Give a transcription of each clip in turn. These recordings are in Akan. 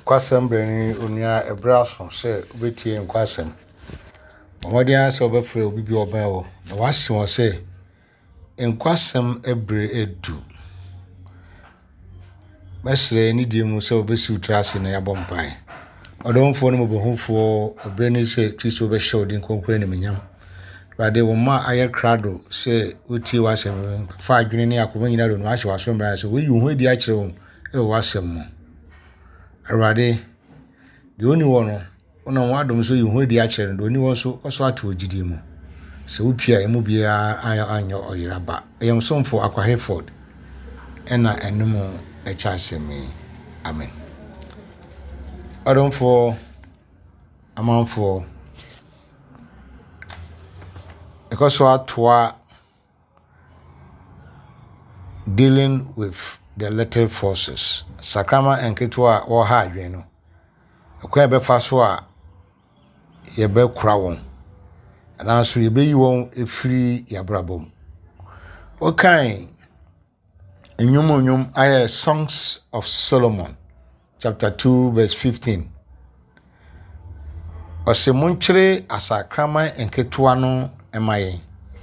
Kwasem brani onua ebraso se obetie nkwasem. Omodian se obefre obi bi obawo. Na wase won se nkwasem ebre edu. Mesre ni die mu se obesi utrase na yabɔ mpae. Odomfo no mobohufo ebrani se Kristo be hye odin konkure ne menyam. Bade wo ma aye krado se utie wasem fa adwene ne akoma nyina do no ahye waso mbra se we yu ho edi a kire wo e wasem mo. Arade de oni wono ona wadom so yu ho edi a kire no oni won so oso ato ogidi mu. Se upia emu bia anyo oyiraba. Eyam somfo akwa Hereford ena enum echasemi. Amen. Adomfo amanfo ekoso atwa dealing with the little forces. Sakama enketwa wo ha adwen no. Ekwa be fa so a ye be kura won. Ananso ye be yi won efiri yabrabom. Okay. Enyum aye Songs of Solomon chapter 2 verse 15. Ose munchire asakama enketwa no emaye.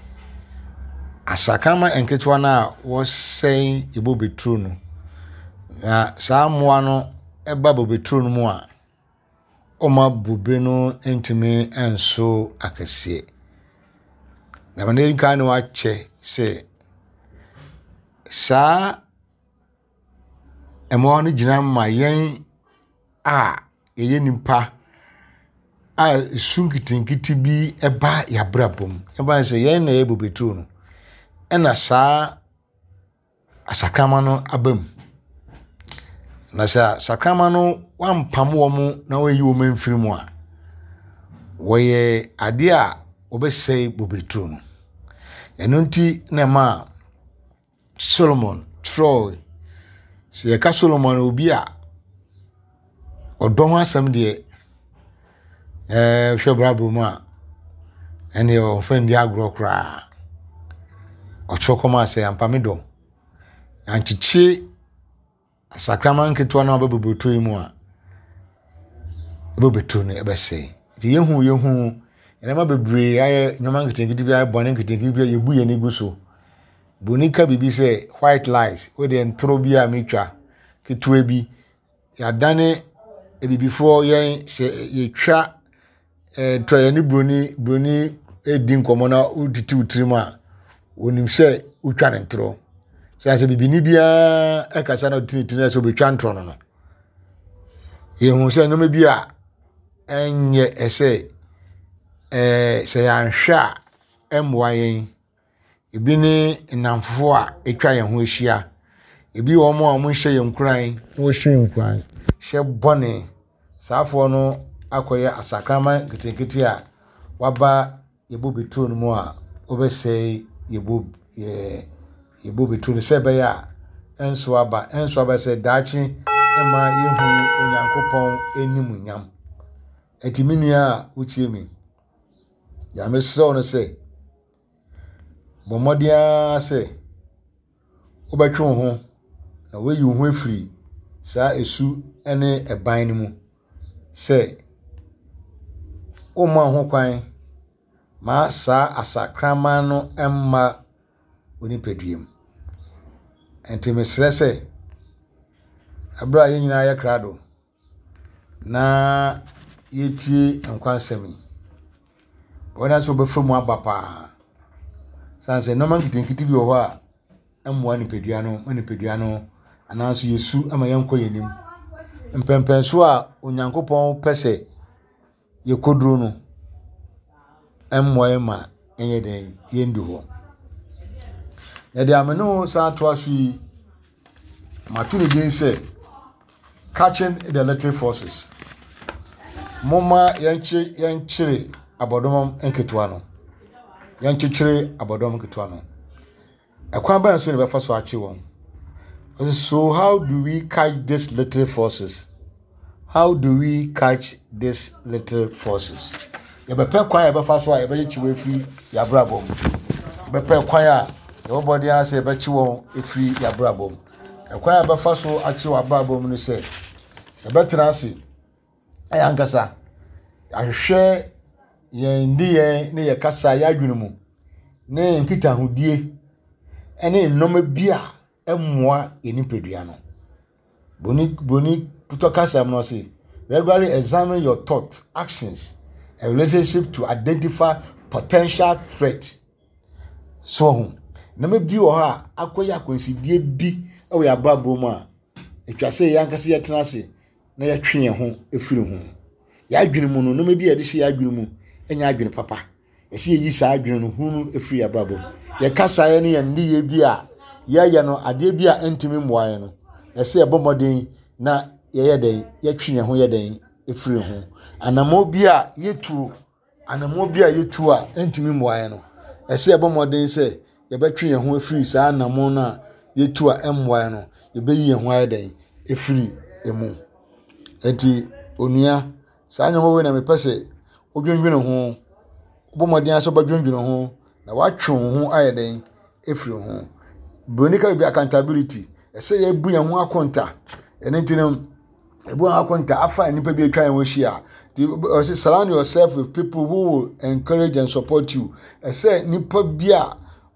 Asakama enketwa na wo sei ebo betru no. Na saa moa no eba bo betru no mu a oma bube no entime enso akese. Na maneri kan no ache se saa emo no gina ma yen a eye nimpa a sunkitinkiti bi eba yabrabom. Eba se yen na ebo betru no. Ena saa asakama no abam. Na saa sakama no wampam wo mu na wayi wo manfiri mu a woye ade a obesei bobetru no. Eno nti na ma Solomon Troy se ka Solomon obi a odom asem de hwebrabo mu a ene o fendi agro kra ochokoma se ampamido anchichi sakrama nketwa na babobetru mu a babobetru no ebese ti yehu ene ma bebre aye nyoma nketenkiti bi aye bone nketenkiti bi yebu ye ni guso bonika bibi se white lies we de ntro bi a metwa ketwa bi ya dane ebibifo yen se yetwa to ye ni broni edin komo na uditi utrimu a onim se utwa ne ntro se bibi ni bia ekasa na tinitini so betwa ntro no yehu se no bi a enye ese se ya nhwa emwa yen ebi ni namfo a etwa yen ho ahia ebi wo mo a mo hye yen kuran wo hye nkuran hye bone saafo no akoye asakama kitenkiti a waba yebo betru no mu a obesei yebo betru no se be ya enso aba se daachi ema yehu onyankopon animunyam etiminu a utie mi ya meso no se bomodia se obetwe ho na we yi ho afiri saa esu ene eban ni mu se o ma ho kwan ma saa asakrama no emma onipaduem enti mesre se abra ye nyina ya krado na yetie nkwansemi bona so befamu abapa sanse no man kitinkiti bi ho a emwa nipadua no ananso yesu ama yanko yenim mpempenso a onyankopon pese yekoduro no emwa ema enye den yendu ho na de ameno sa to afi matuni gen se catching the little forces moma yanchire abodom enketwa no yanchichire abodom enketwa no ekwan ba nso ne be faso achi won. So how do we catch these little forces? How do we catch these little forces? Ya be pe kwan ya be faso a ya be chiwe free ya brabom. Be pe kwan a everybody ase be chiwo efree ya brabom. Ekwan ya be faso achi wa brabom no se Better ase ayankasa ahwehwe yen di yen ne ye kasa ya adwene mu ne nkita hodie ene nnoma bia emmoa enipedua no boni puto kasa no say regularly examine your thoughts, actions and relationship to identify potential threat. So na me bi o ha akoya konsidie bi e we abrabro mu a etwa say yankasa ye tena se na ye twe ho efiri ho ya adwene mu no na me bi ye de hye adwene mu enya adwene papa ye se yi sa adwene no hu efiri abrabro ye kasa ye ne ye ndi ye bi a ye no ade bi a entimi mmoa no ye se ebomoden na ye den ye twe ho ye den efiri ho anamo bi a yetu a entimi mmoa no ye se ebomoden se ye betwe ho efiri sa anamo na yetu a emmoa no ye beyi ho ye den efiri emu enti onua sa anamo we na me pese odwendwene ho obomoden aso badwendwene ho na watwe ho aye den efiri ho bronika bi accountability ese ye bu yan ho akonta ene tinam ebu akonta afa nipa bi atwa yan ho hia surround yourself with people who will encourage and support you ese nipa bi a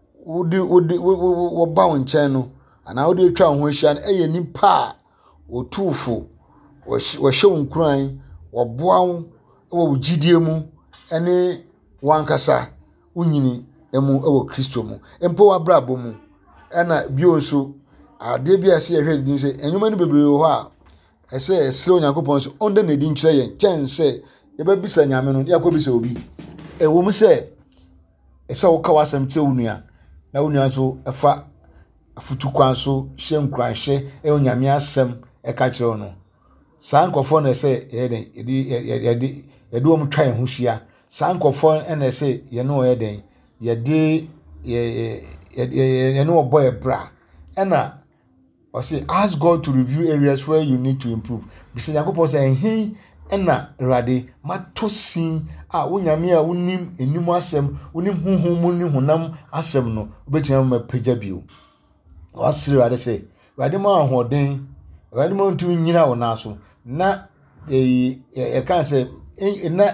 wo ba won chen no ana wo de atwa ho hia no eye nipa otufo wo hye wonkuran wo boa wo gidie mu ene wankasa unyini emu ewo Kristo mu empo wa brabo mu ena bio so ade bia se ehwe din se enwuma no bebre ho a ese esre Onyankopon so onde na di nkyere yen chen se ye ba bisa nyame no ya ko bisa obi ewo mu se ese wo ka wasam tse wunua na wunua so efa afutukwan so hye nkranhye e onyame asem e ka kire no sa nkofo na ese ye de om twan ho hia sa nkofo na ese ye no ye den ye de ye no boy bra ena or say ask God to review areas where you need to improve. Bisa Yakobon say hin ena rade matosin a wonyame a wonim enimu asem wonim honhom mu ni honam asem no obetia ma pagya bio. Wasiri rade say rade ma ahoden rade ma ntu nyina wona so na e can say na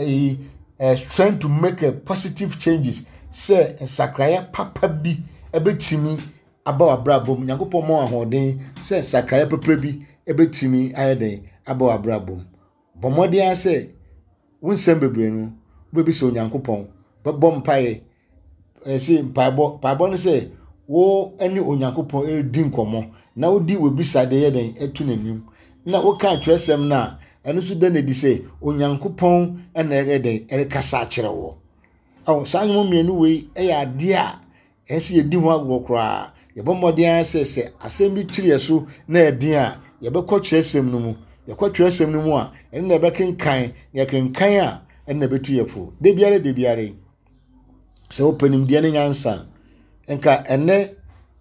trying to make a positive changes say sakraya papa bi ebetimi aba wabrabom Nyankopon mo ahoden say sakraya papa bi ebetimi ayeden aba wabrabom bomode an say wonsem bebre no bebi so Nyankopon bebom pae say paebo no say wo eni Onyankopon edi nkomo na wodi webisa de yeden etu nanim na wo kan twesem na eno so de na di say Onyankopon ena yeden erekasa kire wo aw sanyo mienu we eya ade a ense yedi ho agwokra yebomodin se asem bi tire so na edin a yebekọ kyerесem no mu yekọ kyerесem no mu a ene na bekenkan yekenkan a ene na betu yefo de biare se openim de ne nyansa enka ene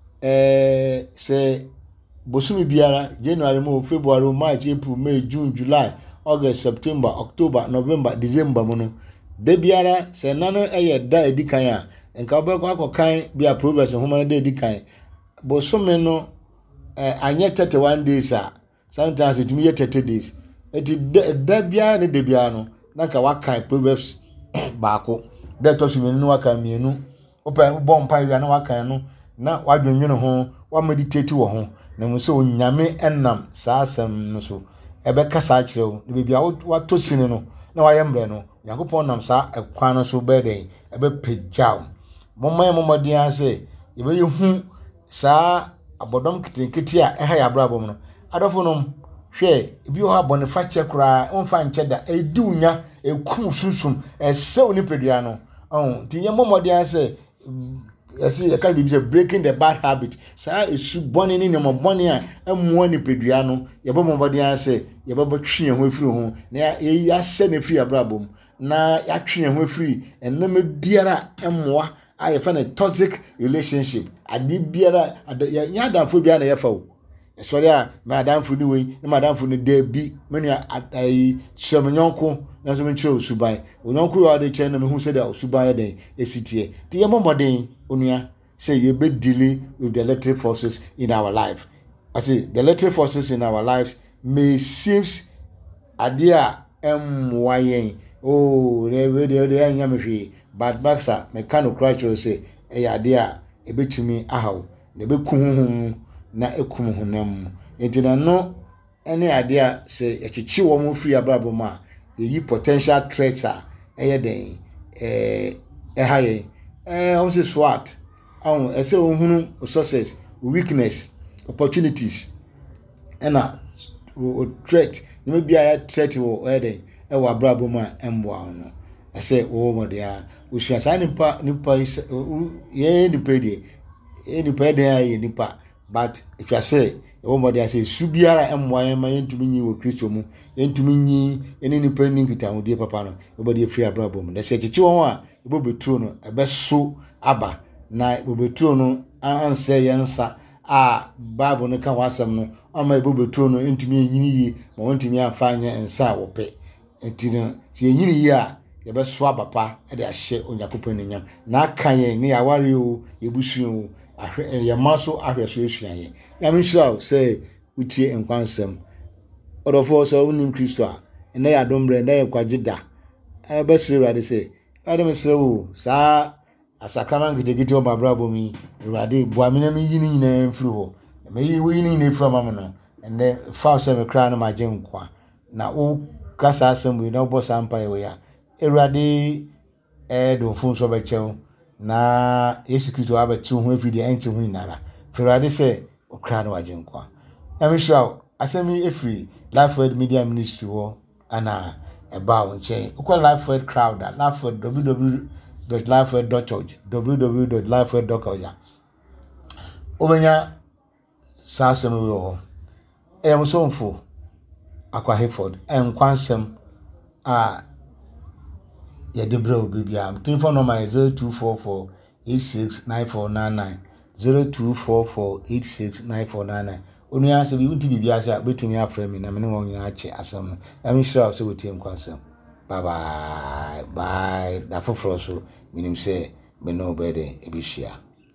se bosumi biara January mo February March April May June July August September October November December mo no de biara se nano eye da edikan a enka obekọ akokan bia Proverbs homa de edikan bosome no anye 31 days a sometimes it me 30 days eti da biara ne de biara no na ka wakan Proverbs baako de to so menu wakan mienu opa bom pa wi na wakan no na wadwenwene ho wa meditate wo ho na mo se onyame enam saa asem no so ebe kasa kirew ne bia wato sini no na wayembre no Yakopon nam saa ekwan no so beden ebe pejaw momodin ase yebe yehu saa abodom kitinkiti a eha ya brabom no adofo no hwe ebi ho abonifa che kura onfa nche da edi unya ekum susum esew ni pedua no ti ye momodin ase yesi e ka bi breaking the bad habit saa esu boni ni nemo boni a emmo ni pedua no yebe momodin ase yebe botwe ho efiri ho na ya se na efiri abrabom na ya twe ho efiri enema biara emmoa I find a toxic relationship. Adi biara ya danfo bia na yefa o. Sorry a ma danfo ni we, na ma danfo ni de bi, menu ai semenyonko na so menchire osubai. Onyonko yo ade che na me hu se da osubai den esitie. Ti ye momoden onua say ye be dealing with the electric forces in our life. I say the electric forces in our lives may seems idea mwayen oh they anyamhwe but baxa me kan okra say e idea e betumi ahaw na beku honhom na ekum honam entina no any idea say echichi wo mo free abrabo ma yi potential threats a den haye also SWOT say ohunu success weakness opportunities and threat no be a threat wo den wa abrabo ma emboa no say wo mo dia usua sa nipa ye nipa die nipa den aye nipa but it was say wo mo dia say su biara emboa yan ma yentumi nyi wo Kristo mu yentumi nyi eni nipa ni nkita hodie papa no wo be free abrabo mu da say chichi won a ebo beturo no ebe so aba na ebo beturo no anse yensa a Bible no ka wasam no ama ebo beturo no entumi nyini yi ma wontumi afanya ensa wo pe entino si nyini yi a ye be so abapa e de ahye onyakopon nyam na kan ye ne yaware o yebusu o ahwe ye maso ahwe so esuan ye yamhira say utie enkwansem odofo so unim Kristo a ene ya dombre na ye kwagida e be sire wade say adam sire o sa asakraman gidigidi o babrabo mi wade boamina mi yini nyina mfiri ho me yi yini nyina mfiri mama no ene fa so me kra no maje nkwa na o kasa asem na obo sampa ye ya ewrade do fun so be chew na Yesu Kristo abetu ho afidi enti ho inara ferade se okra no waje nkwa amishwa asemi efri Lifeword Media Ministry wo ana eba wo nche ukwa Lifeword crowd Lifeword www.lifeword.org www.lifeword.org obenya sasem wo musomfo akwa Hayford enkwansem a ya debra obibia telephone number is 0244869499 0244869499 onuya se bi unti bibia se betimi afre mi na me ne won nyina ache asem na me sure se wetie nkwansem bye bye da foforo so minim se me no bede ebihia